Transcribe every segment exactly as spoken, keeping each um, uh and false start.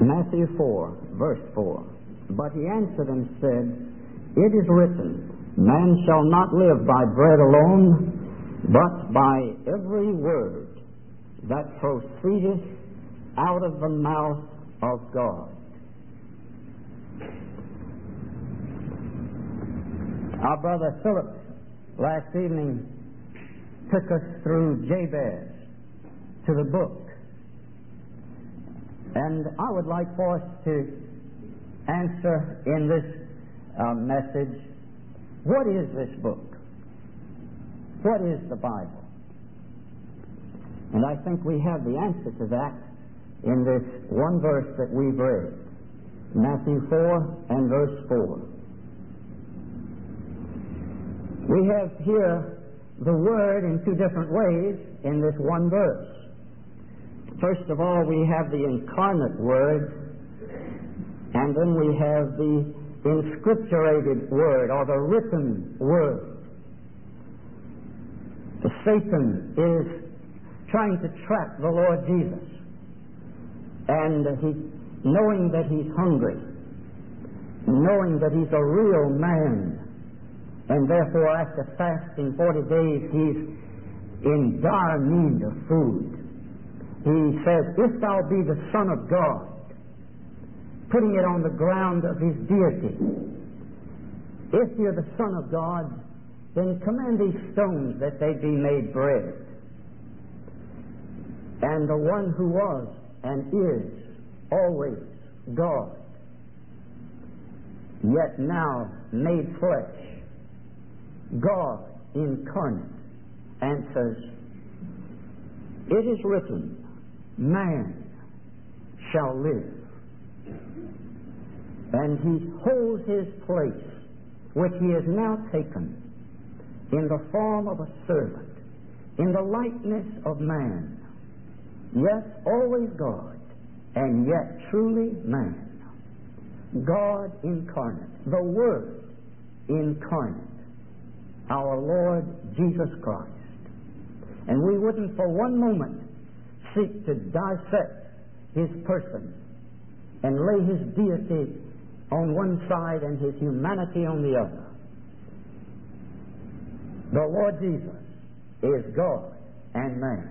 Matthew four, verse four. But he answered and said, It is written, Man shall not live by bread alone, but by every word that proceedeth out of the mouth of God. Our brother Philip last evening took us through Jabez to the book. And I would like for us to answer in this uh, message, what is this book? What is the Bible? And I think we have the answer to that in this one verse that we've read, Matthew four and verse four. We have here the Word in two different ways in this one verse. First of all, we have the incarnate Word, and then we have the inscripturated Word, or the written Word. Satan is trying to trap the Lord Jesus, and he, knowing that he's hungry, knowing that he's a real man, and therefore after fasting forty days he's in dire need of food. He says, If thou be the Son of God, putting it on the ground of his deity. If you're the Son of God, then command these stones that they be made bread. And the one who was and is always God, yet now made flesh, God incarnate, answers, It is written, Man shall live. And he holds his place, which he has now taken, in the form of a servant, in the likeness of man. Yes, always God, and yet truly man. God incarnate, the Word incarnate, our Lord Jesus Christ. And we wouldn't for one moment seek to dissect his person and lay his deity on one side and his humanity on the other. The Lord Jesus is God and man.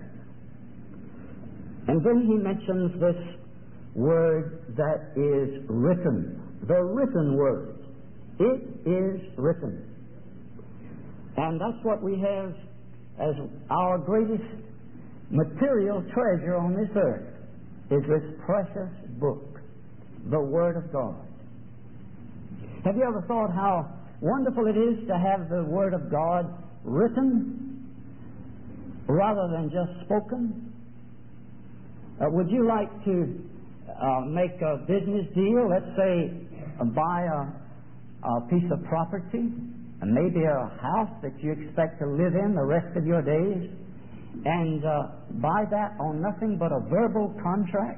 And then he mentions this word that is written, the written word. It is written. And that's what we have as our greatest material treasure on this earth, is this precious book, the Word of God. Have you ever thought how wonderful it is to have the Word of God written rather than just spoken? Uh, would you like to uh, make a business deal, let's say uh, buy a, a piece of property, and maybe a house that you expect to live in the rest of your days, and uh, buy that on nothing but a verbal contract?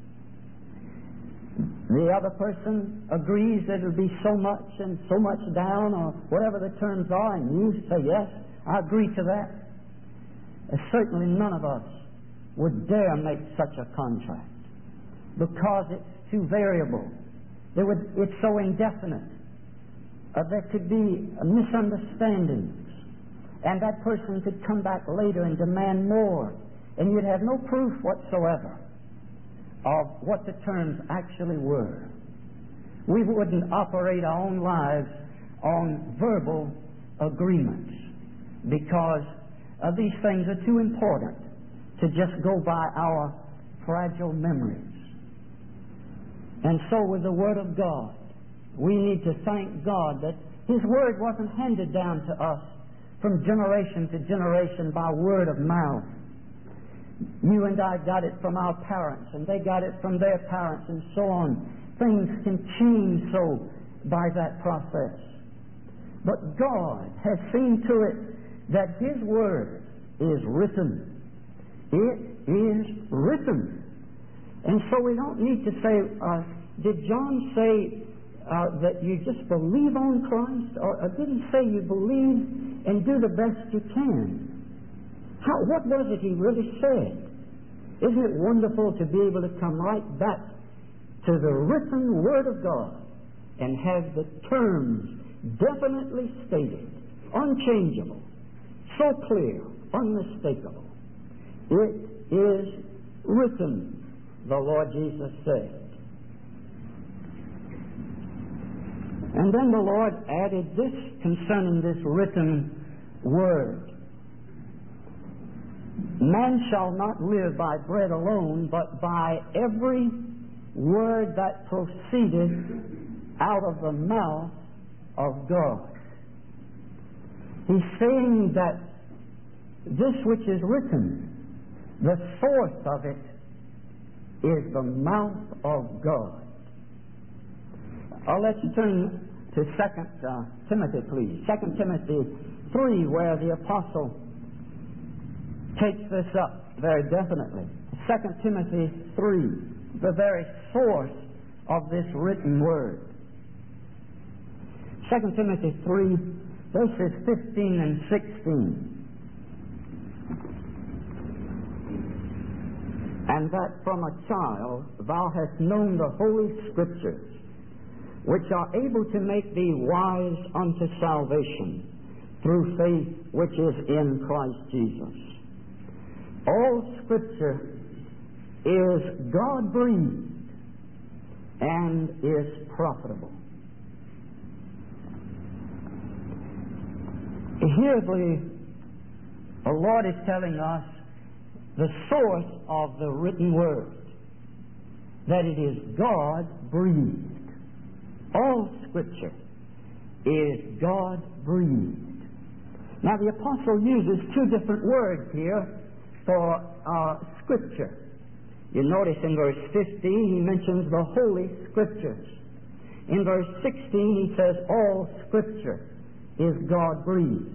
The other person agrees that it'll be so much and so much down, or whatever the terms are, and you say, yes, I agree to that. Uh, certainly none of us would dare make such a contract, because it's too variable. There would, it's so indefinite. Uh, there could be misunderstandings, and that person could come back later and demand more, and you'd have no proof whatsoever of what the terms actually were. We wouldn't operate our own lives on verbal agreements, because uh, these things are too important to just go by our fragile memories. And so with the Word of God, we need to thank God that His Word wasn't handed down to us from generation to generation by word of mouth. You and I got it from our parents, and they got it from their parents, and so on. Things can change so by that process. But God has seen to it that His Word is written. It is written. And so we don't need to say, uh, did John say uh, that you just believe on Christ? Or, or did he say you believe and do the best you can? How, what was it he really said? Isn't it wonderful to be able to come right back to the written Word of God and have the terms definitely stated, unchangeable, so clear, unmistakable. It is written, the Lord Jesus said. And then the Lord added this concerning this written Word. Man shall not live by bread alone, but by every word that proceeded out of the mouth of God. He's saying that this which is written, the source of it is the mouth of God. Uh, let's turn to Second uh, Timothy, please. Second Timothy three, where the apostle takes this up very definitely. Second Timothy three, the very source of this written Word. Second Timothy three, verses fifteen and sixteen. And that from a child thou hast known the Holy Scriptures, which are able to make thee wise unto salvation through faith which is in Christ Jesus. All Scripture is God-breathed and is profitable. Here the, the Lord is telling us the source of the written Word, that it is God-breathed. All Scripture is God-breathed. Now the apostle uses two different words here for uh, Scripture. You notice in verse fifteen he mentions the Holy Scriptures. In verse sixteen he says all Scripture is God-breathed.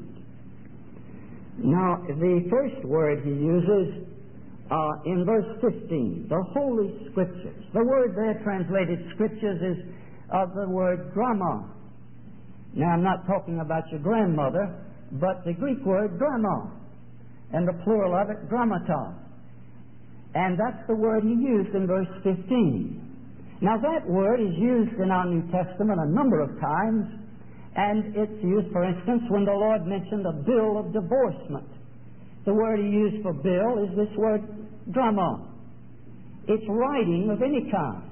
Now the first word he uses uh, in verse fifteen, the Holy Scriptures. The word there translated Scriptures is of the word grama. Now I'm not talking about your grandmother, but the Greek word grama, and the plural of it grammaton. And that's the word he used in verse fifteen. Now that word is used in our New Testament a number of times, and it's used, for instance, when the Lord mentioned a bill of divorcement. The word he used for bill is this word drama. It's writing of any kind.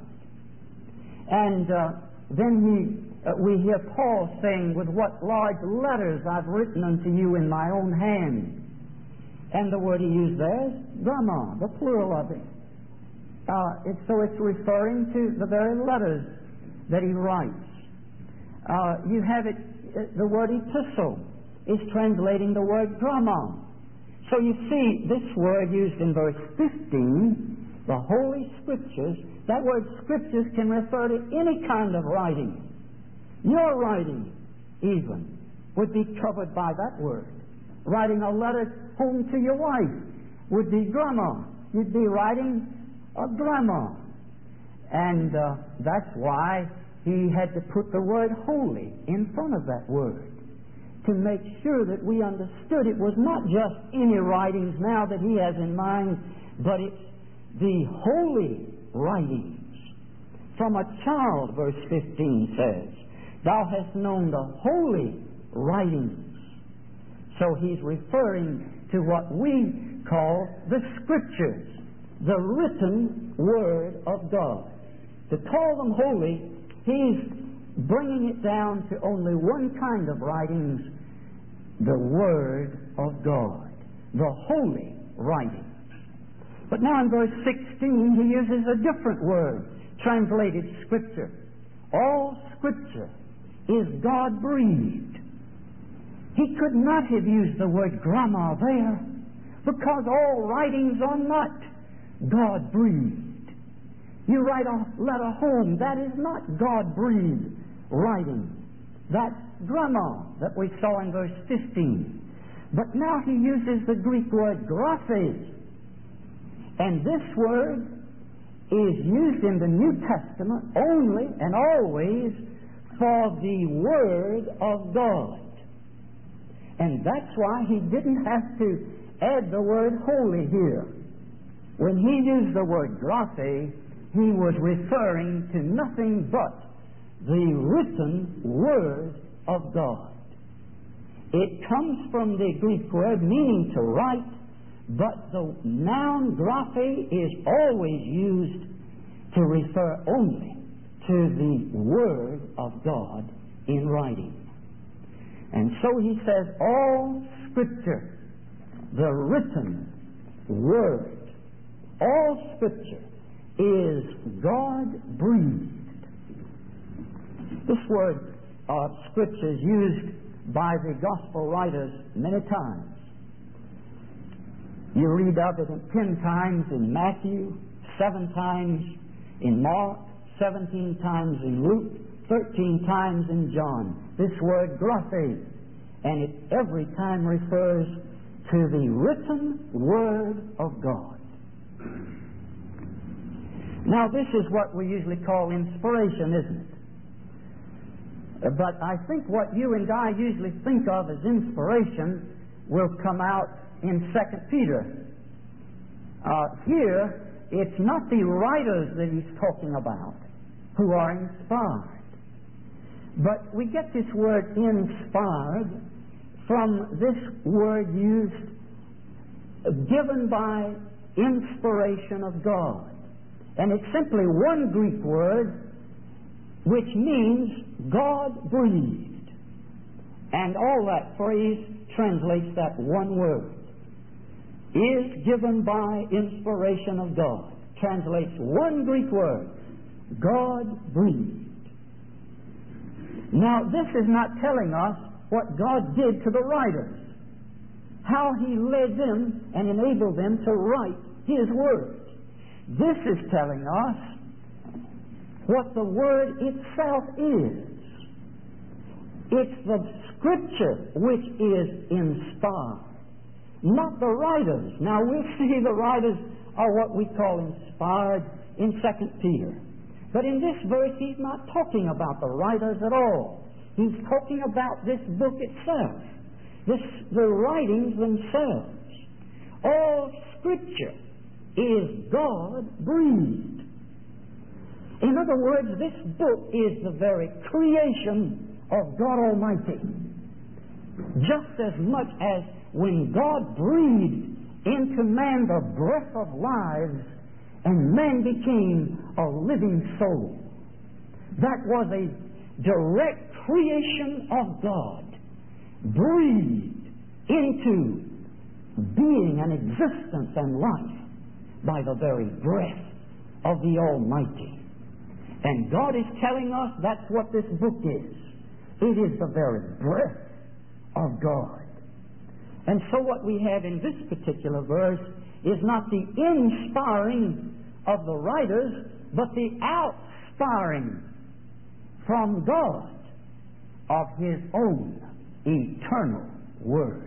And uh, then he, uh, we hear Paul saying, with what large letters I've written unto you in my own hand. And the word he used there is drama, the plural of it. Uh, it's, so it's referring to the very letters that he writes. Uh, you have it, uh, the word epistle is translating the word drama. So you see, this word used in verse fifteen, the Holy Scriptures, that word Scriptures can refer to any kind of writing. Your writing, even, would be covered by that word. Writing a letter home to your wife would be drama. You'd be writing a drama. And uh, that's why he had to put the word holy in front of that word, to make sure that we understood it was not just any writings now that he has in mind, but it's the holy writings. From a child, verse fifteen says, thou hast known the holy writings. So he's referring to what we call the Scriptures, the written Word of God. To call them holy, he's bringing it down to only one kind of writings, the Word of God, the holy writings. But now in verse sixteen, he uses a different word, translated Scripture. All Scripture is God-breathed. He could not have used the word grama there, because all writings are not God-breathed. You write a letter home, that is not God-breathed writing. That's grama that we saw in verse fifteen. But now he uses the Greek word graphe. And this word is used in the New Testament only and always for the Word of God. And that's why he didn't have to add the word holy here. When he used the word graphe, he was referring to nothing but the written Word of God. It comes from the Greek word meaning to write, but the noun graphe is always used to refer only to the Word of God in writing. And so he says, all Scripture, the written Word, all Scripture is God-breathed. This word uh, Scripture is used by the Gospel writers many times. You read of it ten times in Matthew, seven times in Mark, seventeen times in Luke, thirteen times in John. This word graphe, and it every time refers to the written Word of God. Now this is what we usually call inspiration, isn't it? But I think what you and I usually think of as inspiration will come out in Second Peter. Uh, here, it's not the writers that he's talking about who are inspired. But we get this word inspired from this word used, uh, given by inspiration of God. And it's simply one Greek word which means God breathed. And all that phrase translates that one word. Is given by inspiration of God. Translates one Greek word. God breathed. Now this is not telling us what God did to the writers. How He led them and enabled them to write His Word. This is telling us what the Word itself is. It's the Scripture which is inspired, not the writers. Now we'll see the writers are what we call inspired in Second Peter. But in this verse he's not talking about the writers at all. He's talking about this book itself, this, the writings themselves. All Scripture is God-breathed. In other words, this book is the very creation of God Almighty. Just as much as when God breathed into man the breath of life and man became a living soul. That was a direct creation of God, breathed into being and existence and life by the very breath of the Almighty. And God is telling us that's what this book is. It is the very breath of God. And so what we have in this particular verse is not the inspiring of the writers, but the outspiring from God of His own eternal Word.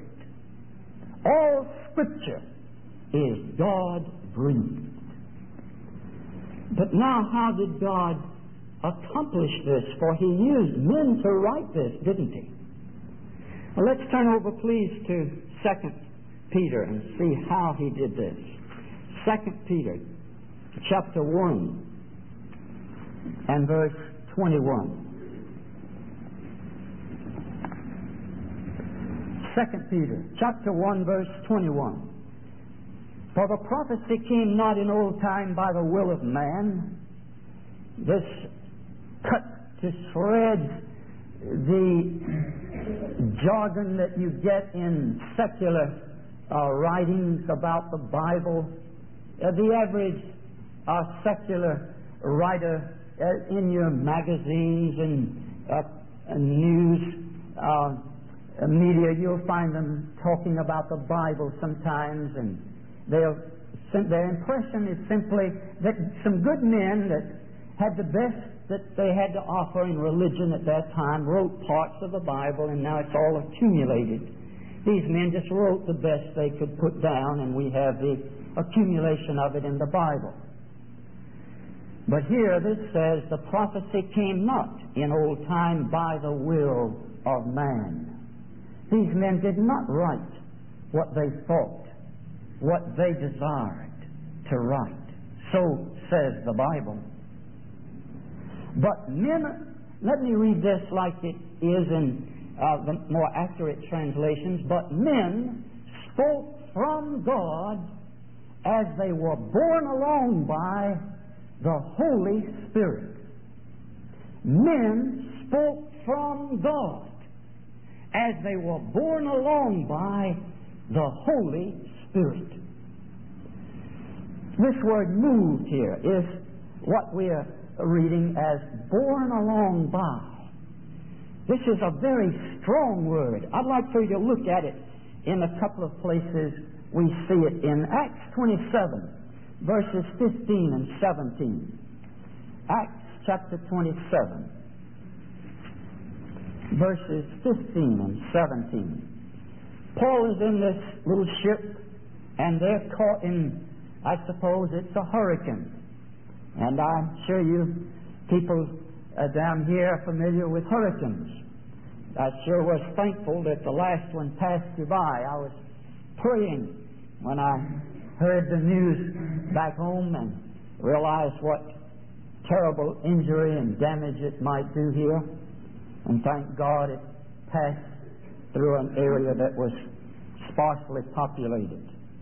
All Scripture is God-breathed. But now how did God accomplish this? For He used men to write this, didn't He? Well, let's turn over, please, to Second Peter and see how He did this. Second Peter, chapter one, and verse twenty-one. Second Peter, chapter one, verse twenty-one. For the prophecy came not in old time by the will of man. This cut to shreds the jargon that you get in secular uh, writings about the Bible. Uh, the average uh, secular writer uh, in your magazines and uh, news uh, media, you'll find them talking about the Bible sometimes, and they'll, their impression is simply that some good men that had the best that they had to offer in religion at that time wrote parts of the Bible, and now it's all accumulated. These men just wrote the best they could put down, and we have the accumulation of it in the Bible. But here this says, the prophecy came not in old time by the will of man. These men did not write what they thought, what they desired to write So says the Bible. But men, let me read this like it is in uh, the more accurate translations. But men spoke from God as they were borne along by the Holy Spirit. Men spoke from God as they were borne along by the Holy Spirit. This word moved here is what we are reading as borne along by. This is a very strong word. I'd like for you to look at it in a couple of places. We see it in Acts twenty-seven, verses fifteen and seventeen. Acts chapter twenty-seven, verses fifteen and seventeen. Paul is in this little ship, and they're caught in, I suppose it's a hurricane. And I'm sure you people uh, down here are familiar with hurricanes. I sure was thankful that the last one passed you by. I was praying when I heard the news back home and realized what terrible injury and damage it might do here. And thank God it passed through an area that was sparsely populated.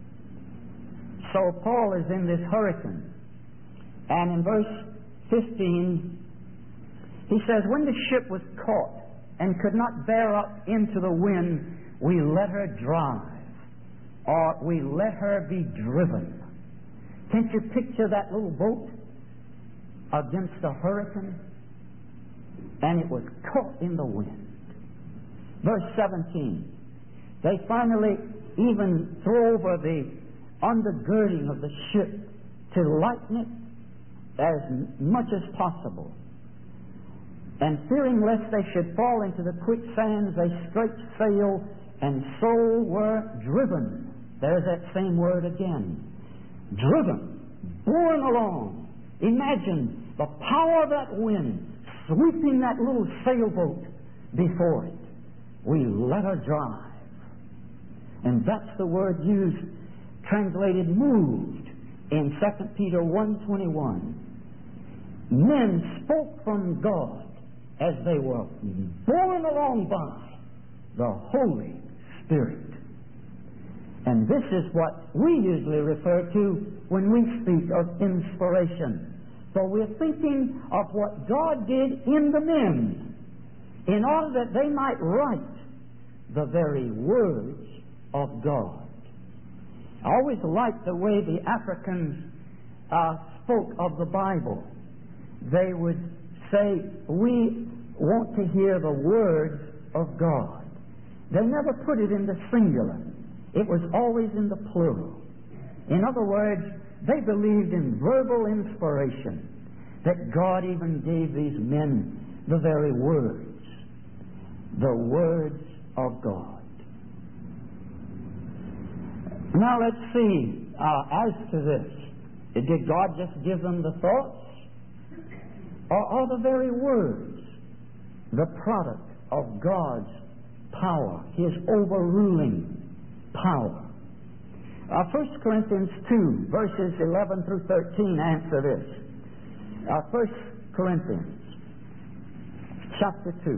So Paul is in this hurricane. And in verse fifteen, he says, when the ship was caught and could not bear up into the wind, we let her drive, or we let her be driven. Can't you picture that little boat against a hurricane? And it was caught in the wind. Verse seventeen, they finally even threw over the undergirding of the ship to lighten it as much as possible. And fearing lest they should fall into the quicksands, they stretched sail and so were driven. There's that same word again. Driven, borne along. Imagine the power of that wind sweeping that little sailboat before it. We let her drive. And that's the word used, translated moved, in Second Peter one twenty-one. Men spoke from God as they were borne along by the Holy Spirit. And this is what we usually refer to when we speak of inspiration. So we're thinking of what God did in the men in order that they might write the very words of God. I always liked the way the Africans uh, spoke of the Bible. They would say, we want to hear the words of God. They never put it in the singular. It was always in the plural. In other words, they believed in verbal inspiration, that God even gave these men the very words, the words of God. Now let's see, uh, as to this, did God just give them the thoughts? Or are the very words the product of God's power, His overruling power? Uh, First Corinthians two, verses eleven through thirteen answer this. Uh, First Corinthians chapter two.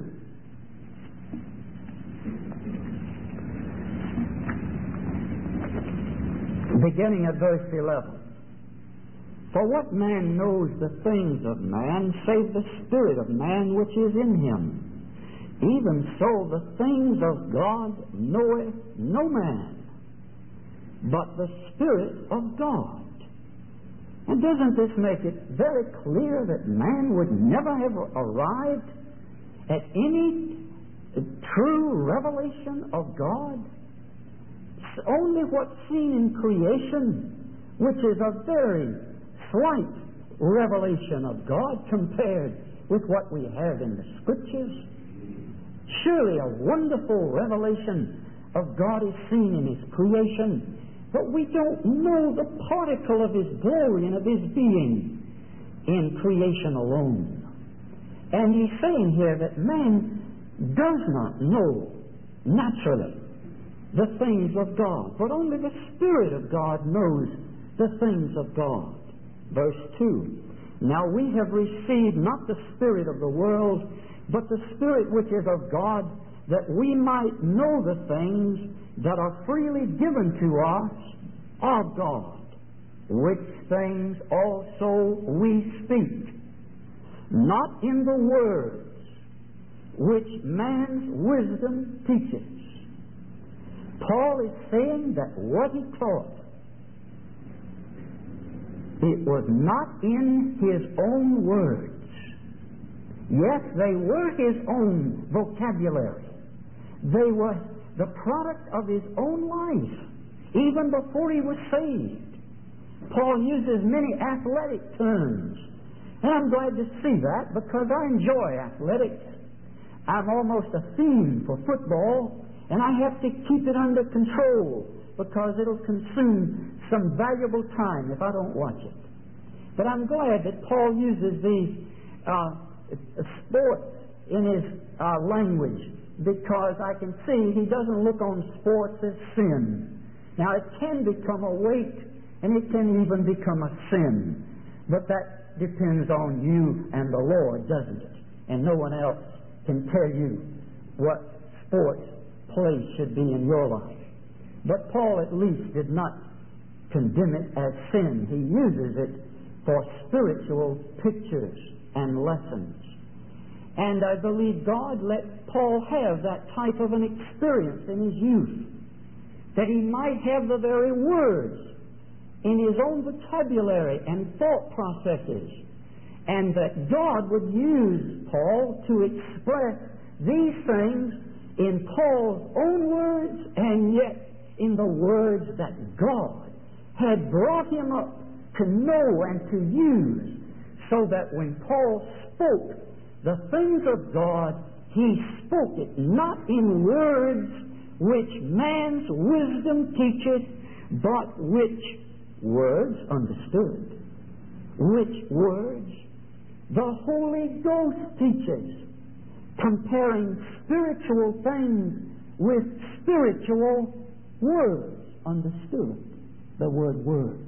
Beginning at verse eleven. For what man knows the things of man, save the spirit of man which is in him? Even so the things of God knoweth no man, but the Spirit of God. And doesn't this make it very clear that man would never have arrived at any true revelation of God? It's only what's seen in creation, which is a very slight revelation of God compared with what we have in the Scriptures. Surely a wonderful revelation of God is seen in His creation, but we don't know the particle of His glory and of His being in creation alone. And He's saying here that man does not know naturally the things of God, but only the Spirit of God knows the things of God. Verse two. Now we have received not the spirit of the world, but the Spirit which is of God, that we might know the things that are freely given to us of God, which things also we speak, not in the words which man's wisdom teaches. Paul is saying that what he taught, it was not in his own words. Yes, they were his own vocabulary. They were the product of his own life, even before he was saved. Paul uses many athletic terms, and I'm glad to see that because I enjoy athletics. I'm almost a fiend for football, and I have to keep it under control because it'll consume some valuable time if I don't watch it. But I'm glad that Paul uses these uh, sports in his uh, language, because I can see he doesn't look on sports as sin. Now, it can become a weight, and it can even become a sin. But that depends on you and the Lord, doesn't it? And no one else can tell you what sports place should be in your life. But Paul at least did not condemn it as sin. He uses it for spiritual pictures and lessons. And I believe God let Paul have that type of an experience in his youth, that he might have the very words in his own vocabulary and thought processes, and that God would use Paul to express these things in Paul's own words, and yet in the words that God had brought him up to know and to use, so that when Paul spoke the things of God, he spoke it not in words which man's wisdom teacheth, but which words understood, which words the Holy Ghost teaches, comparing spiritual things with spiritual words understood, the word words.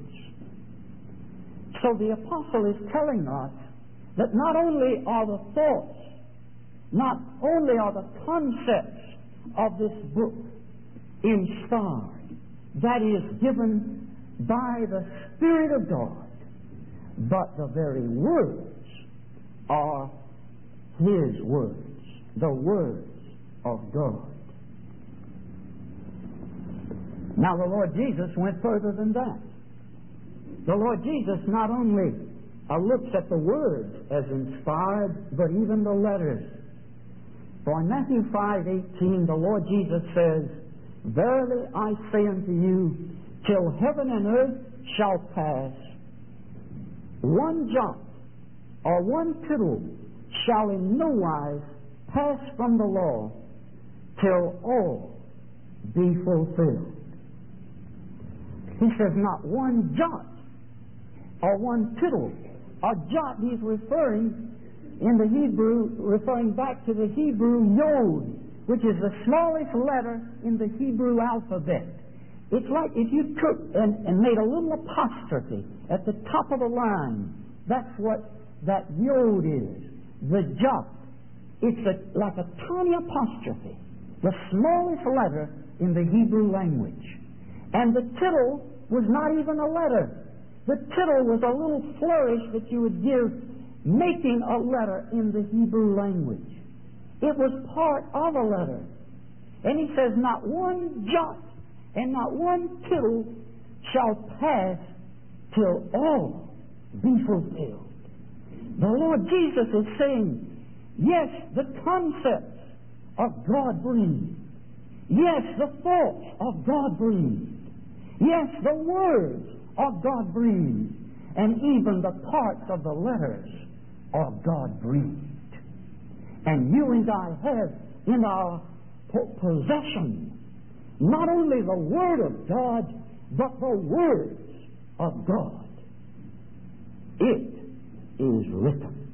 So the apostle is telling us that not only are the thoughts, not only are the concepts of this book inspired, that is given by the Spirit of God, but the very words are His words, the words of God. Now the Lord Jesus went further than that. The Lord Jesus not only uh, looks at the words as inspired, but even the letters. For in Matthew five eighteen, the Lord Jesus says, Verily I say unto you, till heaven and earth shall pass, one jot or one tittle shall in no wise pass from the law, till all be fulfilled. He says not one jot or one tittle. A jot, he's referring in the Hebrew, referring back to the Hebrew yod, which is the smallest letter in the Hebrew alphabet. It's like if you took and, and made a little apostrophe at the top of the line. That's what that yod is. The jot. It's a, like a tiny apostrophe, the smallest letter in the Hebrew language. And the tittle was not even a letter. The tittle was a little flourish that you would give making a letter in the Hebrew language. It was part of a letter. And he says, not one jot and not one tittle shall pass till all be fulfilled. The Lord Jesus is saying, yes, the concepts of God breathed. Yes, the thoughts of God breathed. Yes, the words of God breathed, and even the parts of the letters are God breathed. And you and I have in our possession not only the Word of God, but the words of God. It is written.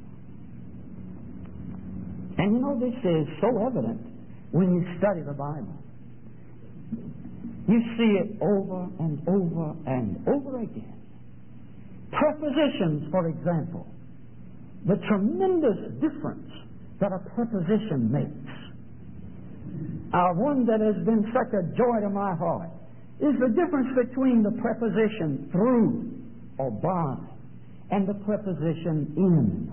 And you know, this is so evident when you study the Bible. You see it over and over and over again. Prepositions, for example. The tremendous difference that a preposition makes. Uh, one that has been such a joy to my heart is the difference between the preposition through or by and the preposition in.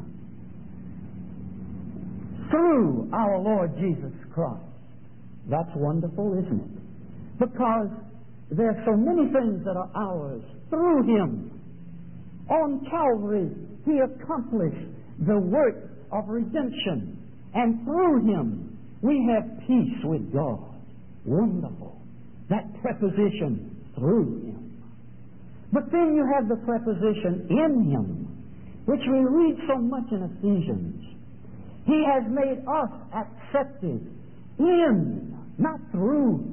Through our Lord Jesus Christ. That's wonderful, isn't it? Because there are so many things that are ours through Him. On Calvary, He accomplished the work of redemption. And through Him, we have peace with God. Wonderful. That preposition, through Him. But then you have the preposition in Him, which we read so much in Ephesians. He has made us accepted in, not through,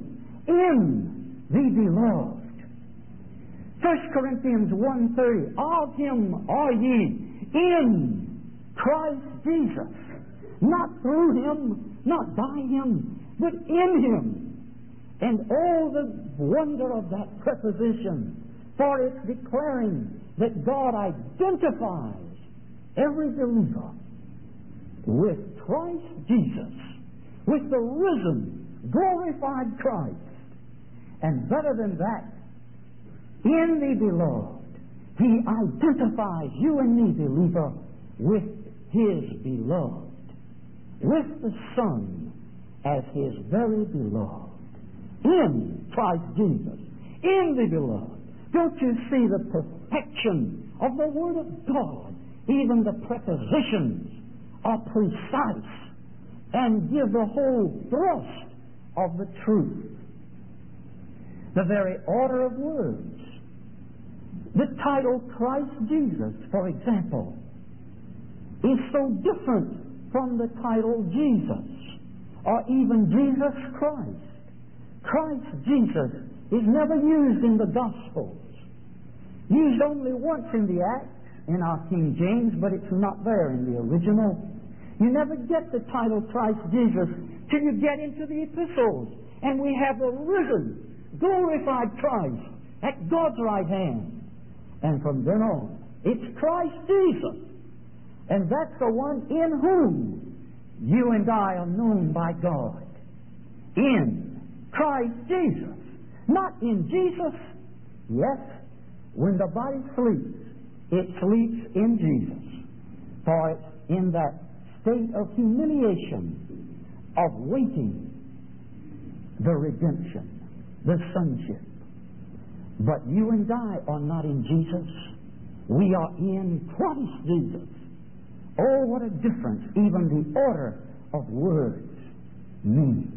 in the beloved. First Corinthians one thirty, of Him are ye in Christ Jesus. Not through Him, not by Him, but in Him. And all the wonder of that preposition, for it's declaring that God identifies every believer with Christ Jesus, with the risen, glorified Christ. And better than that, in the beloved, He identifies you and me, believer, with His beloved, with the Son as His very beloved. In Christ Jesus, in the beloved. Don't you see the perfection of the Word of God? Even the prepositions are precise and give the whole thrust of the truth. The very order of words. The title Christ Jesus, for example, is so different from the title Jesus, or even Jesus Christ. Christ Jesus is never used in the Gospels. Used only once in the Acts, in our King James, but it's not there in the original. You never get the title Christ Jesus till you get into the epistles. And we have the risen, glorified Christ at God's right hand. And from then on, it's Christ Jesus. And that's the one in whom you and I are known by God. In Christ Jesus. Not in Jesus. Yes, when the body sleeps, it sleeps in Jesus. For it's in that state of humiliation, of waiting the redemption, the sonship. But you and I are not in Jesus. We are in Christ Jesus. Oh, what a difference even the order of words means.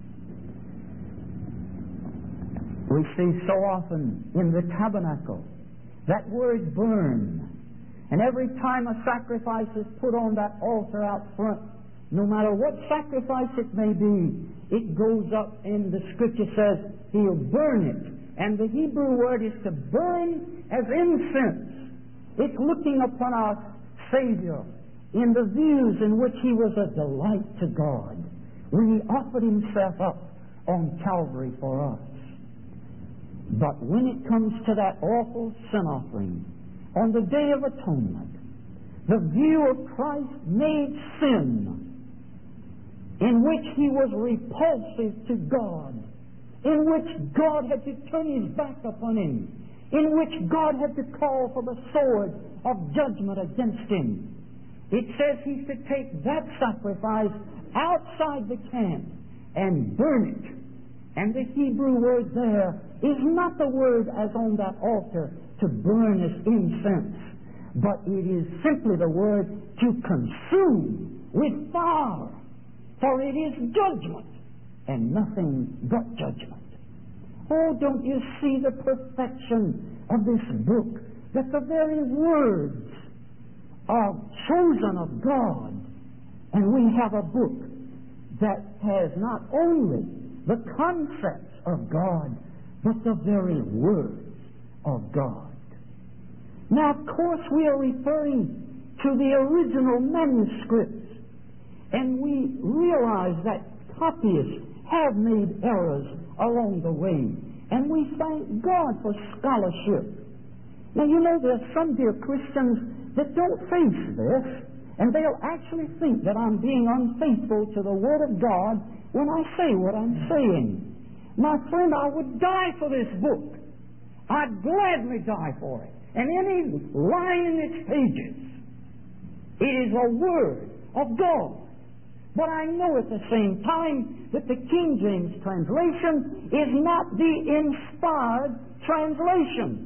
We see so often in the tabernacle that word burn. And every time a sacrifice is put on that altar out front, no matter what sacrifice it may be, it goes up and the Scripture says He'll burn it. And the Hebrew word is to burn as incense. It's looking upon our Savior in the views in which He was a delight to God when He offered Himself up on Calvary for us. But when it comes to that awful sin offering on the Day of Atonement, the view of Christ made sin, in which He was repulsive to God, in which God had to turn His back upon Him, in which God had to call for the sword of judgment against Him. It says He's to take that sacrifice outside the camp and burn it. And the Hebrew word there is not the word as on that altar to burn as incense, but it is simply the word to consume with fire, for it is judgment and nothing but judgment. Oh, don't you see the perfection of this book, that the very words are chosen of God, and we have a book that has not only the concepts of God, but the very words of God. Now, of course, we are referring to the original manuscripts, and we realize that copyists have made errors along the way, and we thank God for scholarship. Now, you know, there are some dear Christians that don't face this, and they'll actually think that I'm being unfaithful to the Word of God when I say what I'm saying. My friend, I would die for this book. I'd gladly die for it. And any line in its pages, it is a Word of God. But I know at the same time that the King James translation is not the inspired translation.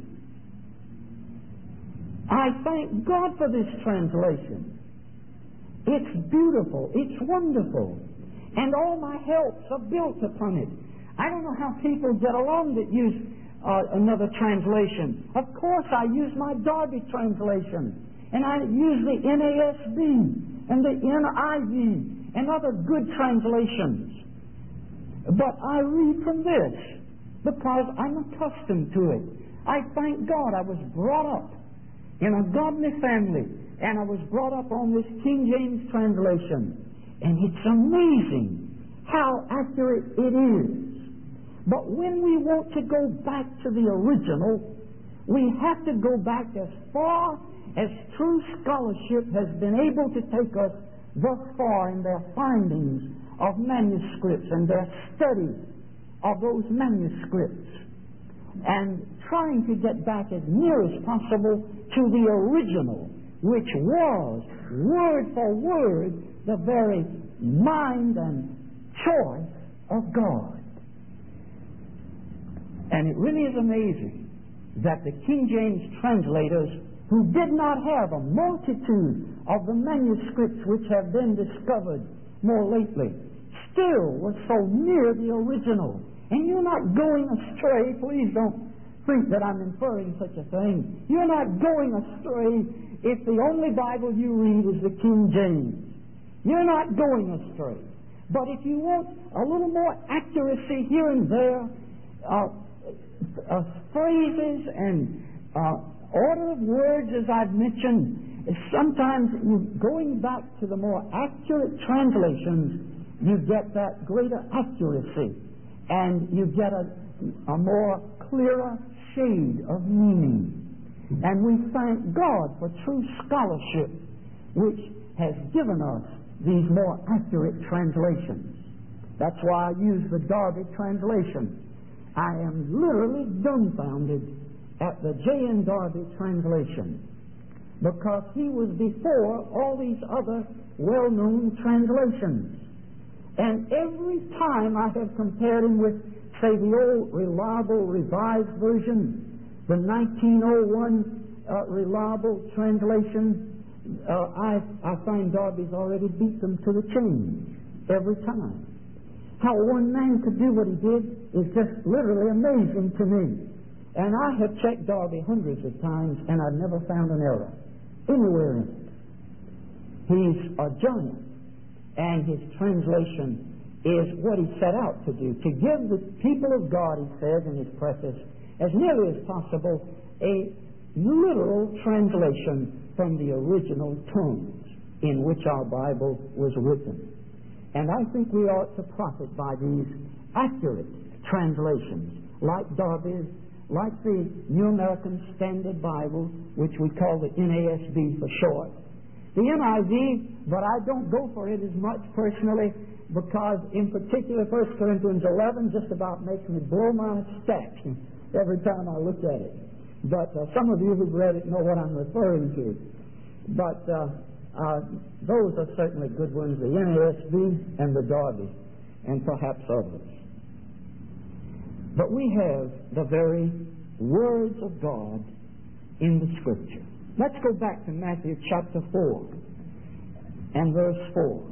I thank God for this translation. It's beautiful. It's wonderful. And all my helps are built upon it. I don't know how people get along that use uh, another translation. Of course, I use my Darby translation. And I use the N A S B and the N I V and other good translations. But I read from this because I'm accustomed to it. I thank God I was brought up in a godly family, and I was brought up on this King James translation. And it's amazing how accurate it is. But when we want to go back to the original, we have to go back as far as true scholarship has been able to take us thus far in their findings of manuscripts and their study of those manuscripts, and trying to get back as near as possible to the original, which was, word for word, the very mind and choice of God. And it really is amazing that the King James translators, who did not have a multitude of the manuscripts which have been discovered more lately, still was so near the original. And you're not going astray. Please don't think that I'm inferring such a thing. You're not going astray if the only Bible you read is the King James. You're not going astray. But if you want a little more accuracy here and there, uh, uh, phrases and uh, order of words, as I've mentioned, sometimes you, going back to the more accurate translations, you get that greater accuracy, and you get a, a more clearer shade of meaning. And we thank God for true scholarship, which has given us these more accurate translations. That's why I use the Darby translation. I am literally dumbfounded at the J N Darby translation, because he was before all these other well-known translations. And every time I have compared him with, say, the old reliable revised version, the nineteen oh one uh, reliable translation, uh, I, I find Darby's already beat them to the change every time. How one man could do what he did is just literally amazing to me. And I have checked Darby hundreds of times, and I've never found an error anywhere in it. He's a giant, and his translation is what he set out to do, to give the people of God, he says in his preface, as nearly as possible, a literal translation from the original tongues in which our Bible was written. And I think we ought to profit by these accurate translations, like Darby's, like the New American Standard Bible, which we call the N A S B for short. The N I V, but I don't go for it as much personally, because in particular First Corinthians eleven just about makes me blow my stack every time I look at it. But uh, some of you who've read it know what I'm referring to. But uh, uh, those are certainly good ones, the N A S B and the Darby, and perhaps others. But we have the very words of God in the Scripture. Let's go back to Matthew chapter four and verse four.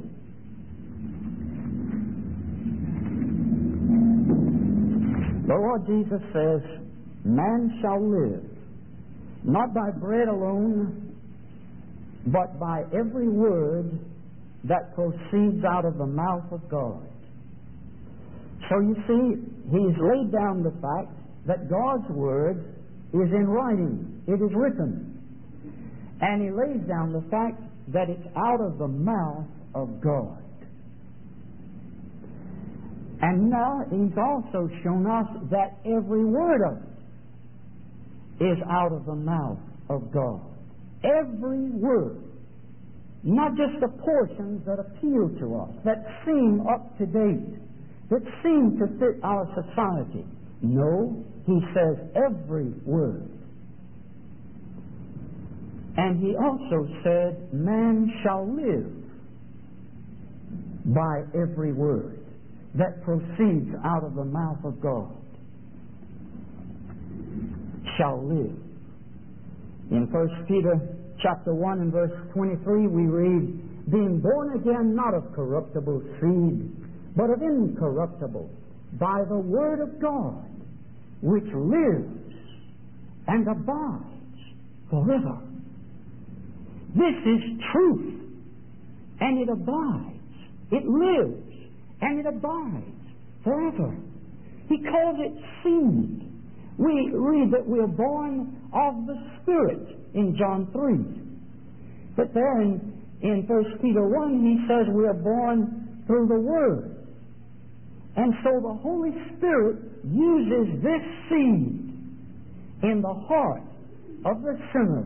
The Lord Jesus says, "Man shall live, not by bread alone, but by every word that proceeds out of the mouth of God." So you see, he's laid down the fact that God's Word is in writing. It is written. And he lays down the fact that it's out of the mouth of God. And now he's also shown us that every word of it is out of the mouth of God. Every word. Not just the portions that appeal to us, that seem up to date, that seem to fit our society. No, he says every word. And he also said, man shall live by every word that proceeds out of the mouth of God. Shall live. In First Peter chapter one and verse twenty-three we read, being born again not of corruptible seed, but of incorruptible, by the word of God, which lives and abides forever. This is truth, and it abides. It lives, and it abides forever. He calls it seed. We read that we are born of the Spirit in John three. But there in, in First Peter one, he says we are born through the Word. And so the Holy Spirit uses this seed in the heart of the sinner.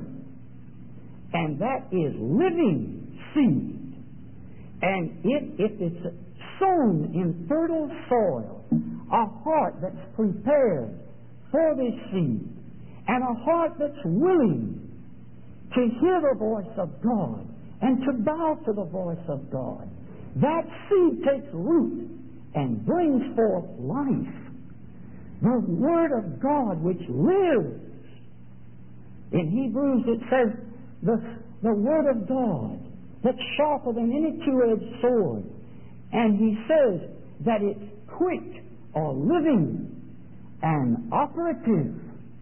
And that is living seed. And it, if it's sown in fertile soil, a heart that's prepared for this seed, and a heart that's willing to hear the voice of God and to bow to the voice of God, that seed takes root and brings forth life. The Word of God which lives. In Hebrews it says, the, the Word of God that's sharper than any two-edged sword. And he says that it's quick or living and operative.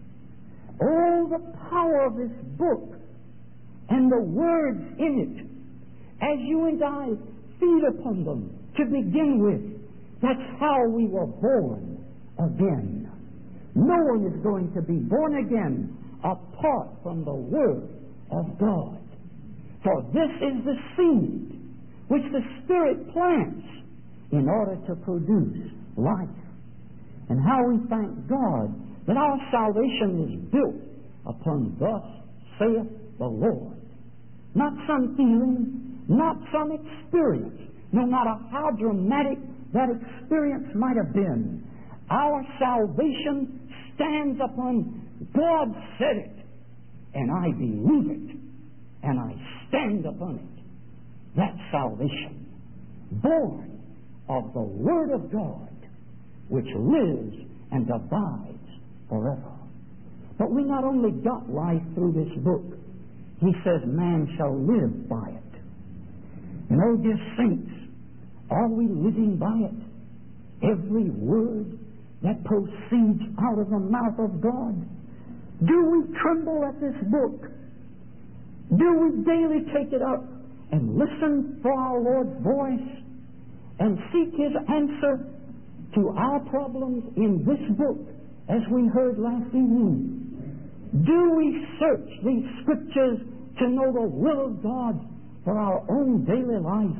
All the power of this book and the words in it, as you and I feed upon them to begin with, that's how we were born again. No one is going to be born again apart from the Word of God. For this is the seed which the Spirit plants in order to produce life. And how we thank God that our salvation is built upon thus saith the Lord. Not some feeling, not some experience, no matter how dramatic that experience might have been. Our salvation stands upon God said it, and I believe it, and I stand upon it. That's salvation, born of the Word of God, which lives and abides forever. But we not only got life through this book, he says man shall live by it. And oh, dear saints, are we living by it? Every word that proceeds out of the mouth of God. Do we tremble at this book? Do we daily take it up and listen for our Lord's voice and seek His answer to our problems in this book, as we heard last evening? Do we search these Scriptures to know the will of God for our own daily life?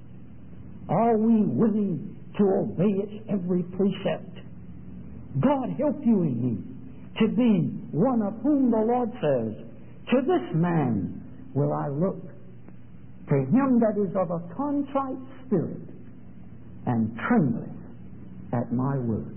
Are we willing to obey its every precept? God help you and me to be one of whom the Lord says, to this man will I look, to him that is of a contrite spirit and trembleth at my word.